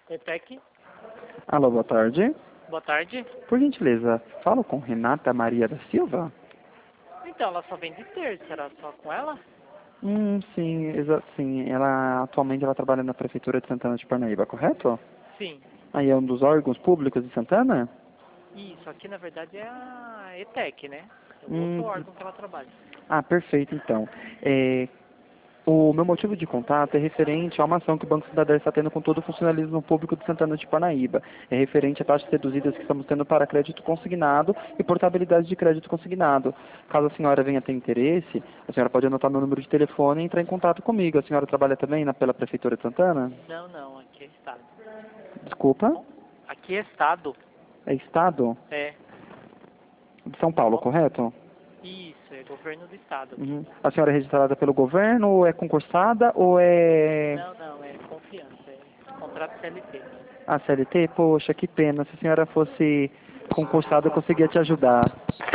ETEC, Alô, boa tarde. boa tarde. Por gentileza, falo com Renata Maria da Silva? Então, ela só vem de terça, era só com ela? Sim, sim. Atualmente ela trabalha na Prefeitura de Santana de Parnaíba, correto? Sim. Aí é um dos órgãos públicos de Santana? Isso, aqui na verdade é a ETEC, né? É o outro Hum, órgão que ela trabalha. perfeito, então. O meu motivo de contato é referente a uma ação que o Banco Cidadão está tendo com todo o funcionalismo público de Santana de Parnaíba. É referente a taxas reduzidas que estamos tendo para crédito consignado e portabilidade de crédito consignado. Caso a senhora venha ter interesse, a senhora pode anotar meu número de telefone e entrar em contato comigo. A senhora trabalha também pela Prefeitura de Santana? Não, não, aqui é estado. Tá Desculpa? bom? Aqui é estado. É Estado? É, De São tá Paulo, bom? correto? Isso, é governo do estado aqui. Uhum. A senhora é registrada pelo governo, ou é concursada, ou é Não, não, é confiança, é contrato CLT. a CLT? Poxa, que pena. Se a senhora fosse concursada, eu conseguia te ajudar.